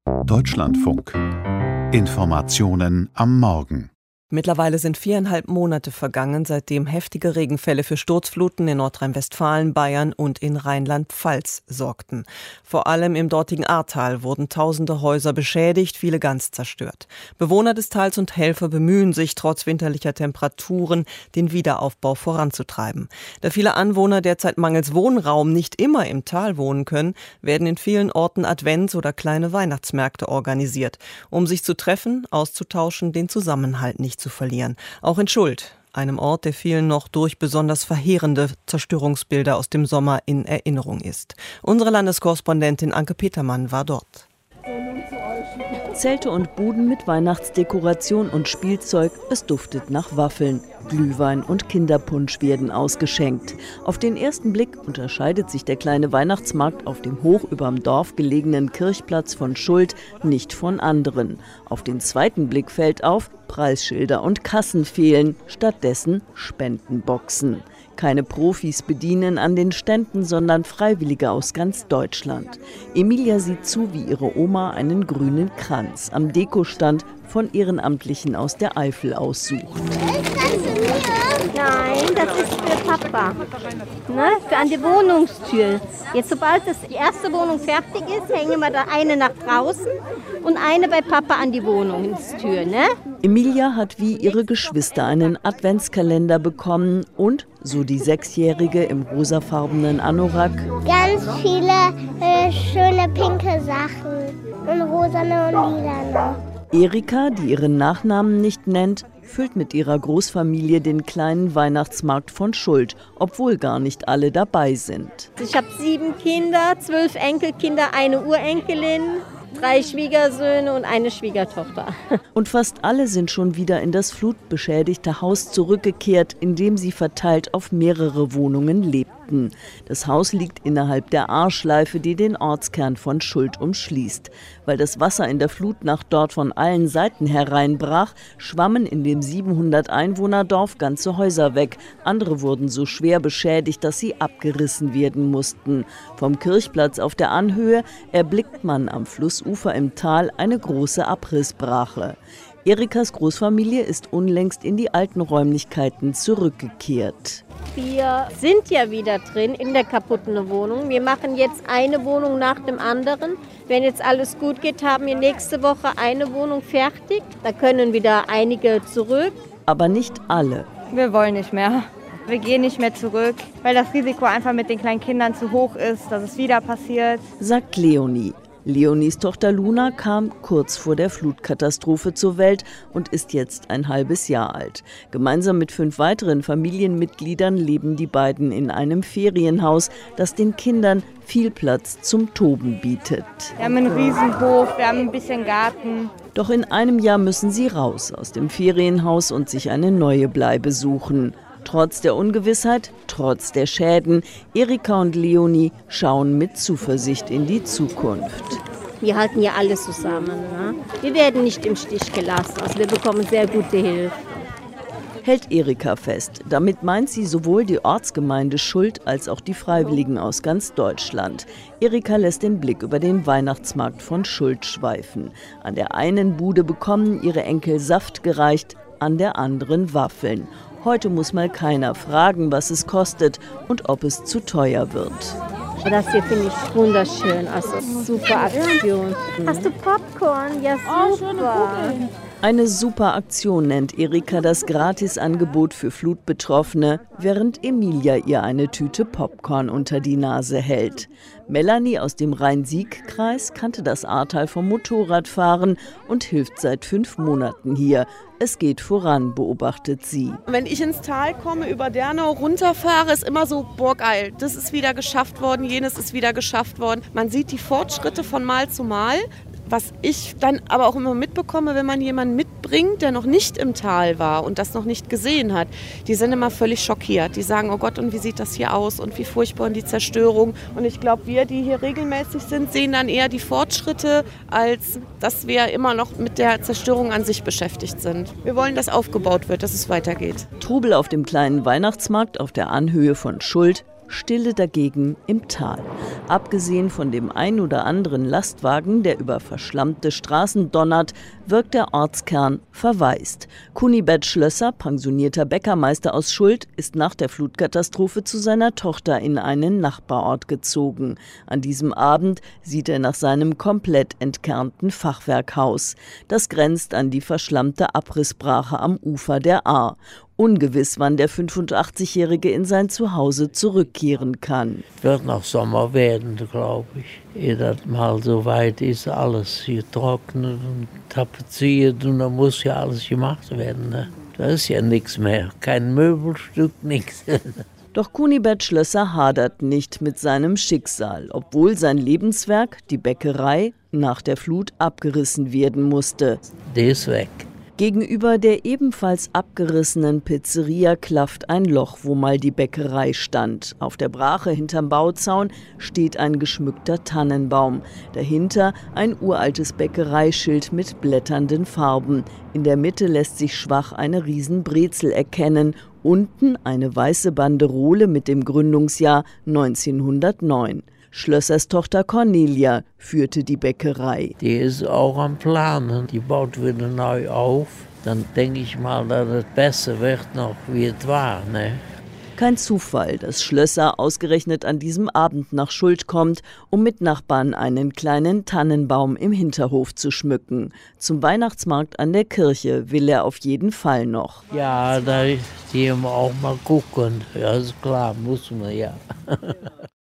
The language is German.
Deutschlandfunk. Informationen am Morgen. Mittlerweile sind 4,5 Monate vergangen, seitdem heftige Regenfälle für Sturzfluten in Nordrhein-Westfalen, Bayern und in Rheinland-Pfalz sorgten. Vor allem im dortigen Ahrtal wurden tausende Häuser beschädigt, viele ganz zerstört. Bewohner des Tals und Helfer bemühen sich, trotz winterlicher Temperaturen den Wiederaufbau voranzutreiben. Da viele Anwohner derzeit mangels Wohnraum nicht immer im Tal wohnen können, werden in vielen Orten Advents- oder kleine Weihnachtsmärkte organisiert, um sich zu treffen, auszutauschen, den Zusammenhalt nicht zu verlieren. Auch in Schuld, einem Ort, der vielen noch durch besonders verheerende Zerstörungsbilder aus dem Sommer in Erinnerung ist. Unsere Landeskorrespondentin Anke Petermann war dort. Zelte und Buden mit Weihnachtsdekoration und Spielzeug, es duftet nach Waffeln. Glühwein und Kinderpunsch werden ausgeschenkt. Auf den ersten Blick unterscheidet sich der kleine Weihnachtsmarkt auf dem hoch überm Dorf gelegenen Kirchplatz von Schuld nicht von anderen. Auf den zweiten Blick fällt auf, Preisschilder und Kassen fehlen, stattdessen Spendenboxen. Keine Profis bedienen an den Ständen, sondern Freiwillige aus ganz Deutschland. Emilia sieht zu, wie ihre Oma einen grünen Kranz am Dekostand von Ehrenamtlichen aus der Eifel aussucht. Nein, das ist für Papa. Ne? Für an die Wohnungstür. Jetzt, sobald die erste Wohnung fertig ist, hängen wir da eine nach draußen und eine bei Papa an die Wohnungstür. Ne? Emilia hat wie ihre Geschwister einen Adventskalender bekommen und, so die Sechsjährige im rosafarbenen Anorak, ganz viele schöne pinke Sachen und rosane und lilane. Erika, die ihren Nachnamen nicht nennt, füllt mit ihrer Großfamilie den kleinen Weihnachtsmarkt von Schuld, obwohl gar nicht alle dabei sind. Ich habe 7 Kinder, 12 Enkelkinder, eine Urenkelin, 3 Schwiegersöhne und eine Schwiegertochter. Und fast alle sind schon wieder in das flutbeschädigte Haus zurückgekehrt, in dem sie verteilt auf mehrere Wohnungen lebten. Das Haus liegt innerhalb der Ahrschleife, die den Ortskern von Schuld umschließt. Weil das Wasser in der Flutnacht dort von allen Seiten hereinbrach, schwammen in dem 700-Einwohner-Dorf ganze Häuser weg. Andere wurden so schwer beschädigt, dass sie abgerissen werden mussten. Vom Kirchplatz auf der Anhöhe erblickt man am Flussufer im Tal eine große Abrissbrache. Erikas Großfamilie ist unlängst in die alten Räumlichkeiten zurückgekehrt. Wir sind ja wieder drin in der kaputten Wohnung. Wir machen jetzt eine Wohnung nach dem anderen. Wenn jetzt alles gut geht, haben wir nächste Woche eine Wohnung fertig. Da können wieder einige zurück. Aber nicht alle. Wir wollen nicht mehr. Wir gehen nicht mehr zurück, weil das Risiko einfach mit den kleinen Kindern zu hoch ist, dass es wieder passiert, sagt Leonie. Leonies Tochter Luna kam kurz vor der Flutkatastrophe zur Welt und ist jetzt ein halbes Jahr alt. Gemeinsam mit 5 weiteren Familienmitgliedern leben die beiden in einem Ferienhaus, das den Kindern viel Platz zum Toben bietet. Wir haben einen Riesenhof, wir haben ein bisschen Garten. Doch in einem Jahr müssen sie raus aus dem Ferienhaus und sich eine neue Bleibe suchen. Trotz der Ungewissheit, trotz der Schäden, Erika und Leonie schauen mit Zuversicht in die Zukunft. Wir halten ja alles zusammen. Ne? Wir werden nicht im Stich gelassen. Also wir bekommen sehr gute Hilfe. Hält Erika fest. Damit meint sie sowohl die Ortsgemeinde Schuld als auch die Freiwilligen aus ganz Deutschland. Erika lässt den Blick über den Weihnachtsmarkt von Schuld schweifen. An der einen Bude bekommen ihre Enkel Saft gereicht, an der anderen Waffeln. Heute muss mal keiner fragen, was es kostet und ob es zu teuer wird. Das hier finde ich wunderschön, also super Aktion. Hast du Popcorn? Ja, super. Eine super Aktion nennt Erika das Gratisangebot für Flutbetroffene, während Emilia ihr eine Tüte Popcorn unter die Nase hält. Melanie aus dem Rhein-Sieg-Kreis kannte das Ahrtal vom Motorradfahren und hilft seit 5 Monaten hier. Es geht voran, beobachtet sie. Wenn ich ins Tal komme, über Dernau runterfahre, ist immer so, boah geil, das ist wieder geschafft worden, jenes ist wieder geschafft worden. Man sieht die Fortschritte von Mal zu Mal. Was ich dann aber auch immer mitbekomme, wenn man jemanden mitbringt, der noch nicht im Tal war und das noch nicht gesehen hat, die sind immer völlig schockiert. Die sagen, oh Gott, und wie sieht das hier aus und wie furchtbar und die Zerstörung. Und ich glaube, wir, die hier regelmäßig sind, sehen dann eher die Fortschritte, als dass wir immer noch mit der Zerstörung an sich beschäftigt sind. Wir wollen, dass aufgebaut wird, dass es weitergeht. Trubel auf dem kleinen Weihnachtsmarkt auf der Anhöhe von Schuld. Stille dagegen im Tal. Abgesehen von dem ein oder anderen Lastwagen, der über verschlammte Straßen donnert, wirkt der Ortskern verwaist. Kunibert Schlösser, pensionierter Bäckermeister aus Schuld, ist nach der Flutkatastrophe zu seiner Tochter in einen Nachbarort gezogen. An diesem Abend sieht er nach seinem komplett entkernten Fachwerkhaus. Das grenzt an die verschlammte Abrissbrache am Ufer der Ahr. Ungewiss, wann der 85-Jährige in sein Zuhause zurückkehren kann. Wird noch Sommer werden, glaube ich. Ehe das mal so weit ist, alles hier trocknet und tapeziert und dann muss ja alles gemacht werden. Ne? Da ist ja nichts mehr, kein Möbelstück, nichts. Doch Kunibert Schlösser hadert nicht mit seinem Schicksal, obwohl sein Lebenswerk, die Bäckerei, nach der Flut abgerissen werden musste. Der ist weg. Gegenüber der ebenfalls abgerissenen Pizzeria klafft ein Loch, wo mal die Bäckerei stand. Auf der Brache hinterm Bauzaun steht ein geschmückter Tannenbaum. Dahinter ein uraltes Bäckereischild mit blätternden Farben. In der Mitte lässt sich schwach eine Riesenbrezel erkennen. Unten eine weiße Banderole mit dem Gründungsjahr 1909. Schlössers Tochter Cornelia führte die Bäckerei. Die ist auch am Planen. Die baut wieder neu auf. Dann denke ich mal, dass es besser wird noch, wie es war. Ne? Kein Zufall, dass Schlösser ausgerechnet an diesem Abend nach Schuld kommt, um mit Nachbarn einen kleinen Tannenbaum im Hinterhof zu schmücken. Zum Weihnachtsmarkt an der Kirche will er auf jeden Fall noch. Ja, da gehen wir auch mal gucken. Ja, ist klar, muss man ja.